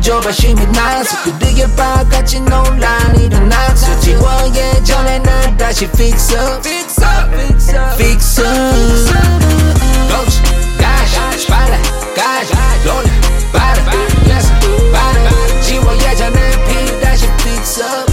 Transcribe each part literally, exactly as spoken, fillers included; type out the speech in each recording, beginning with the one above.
줘봐 힘이 나서 그들의 바같이 논란 일어나서 지워 예전에 날 다시 fix up Fix up Fix up Ghost Gash Spotlight Gash Rolling Body Yes Body 지워 예전에 피 다시 fix up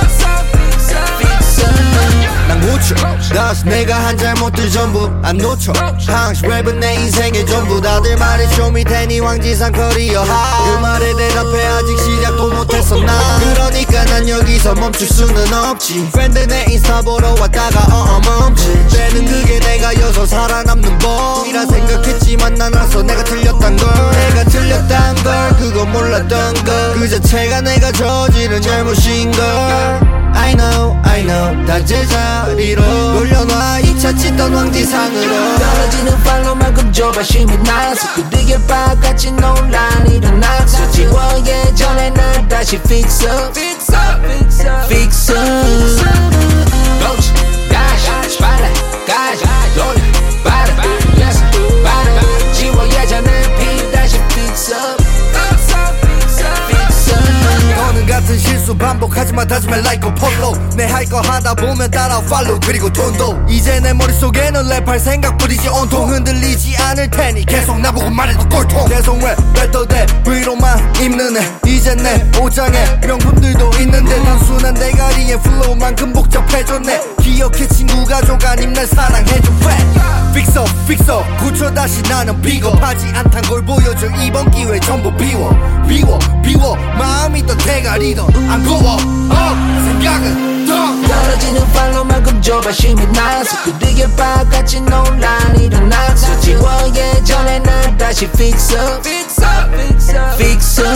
Fix up 난 묻혀 다시 내가 한 잘못들 전부 안 놓쳐 항상 랩은 내 인생의 전부 다들 말해 show me 테니 왕지상 커리어 high 그 말에 대답해 아직 시작도 못했어 나 그러니까 난 여기서 멈출 수는 없지 팬들 내 인스타 보러 왔다가 어어 멈칫 때는 그게 내가여서 살아남는 법이라 생각했지만 난 알았어 내가 틀렸단 걸 내가 틀렸단 걸 그건 몰랐던 걸 그 자체가 내가 저지른 잘못인 걸 I know, I know 다 제자리로 돌려놔 이 차 찢던 왕지상으로 떨어지는 팔로만큼 줘봐 힘이 나서 그들의 바같이 논란 일어나서 지워 예전에 날 다시 fix up Fix up Fix up Ghost Gash Spotlight Gash Rolling Body Yes Body 지워 예전에 피 다시 fix up 너는 같은 실수 반복하지마 다짐해 like a polo 내 할 거 하다 보면 따라 follow 그리고 돈도 이제 내 머릿속에는 랩할 생각뿐이지 온통 흔들리지 않을 테니 계속 나보고 말해도 꼴통 계속 랩 배터 대 브이로만 입는 애 이제 내 옷장에 명품들도 있는데 단순한 대가리의 플로우만큼 복잡해졌네 기억해 친구 가족 아님 날 사랑해줘 Fix up fix up 고쳐 다시 나는 비겁하지 않단 걸 보여줘 이번 기회 전부 비워 비워 비워 마음이 더 대가리던 안 고워 어 생각은 더 떨어지는 팔로만큼 줘봐 힘이 나서 그들의 바같이 논란 일어나서 지워 예전에 날 다시 fix up Fix up Fix up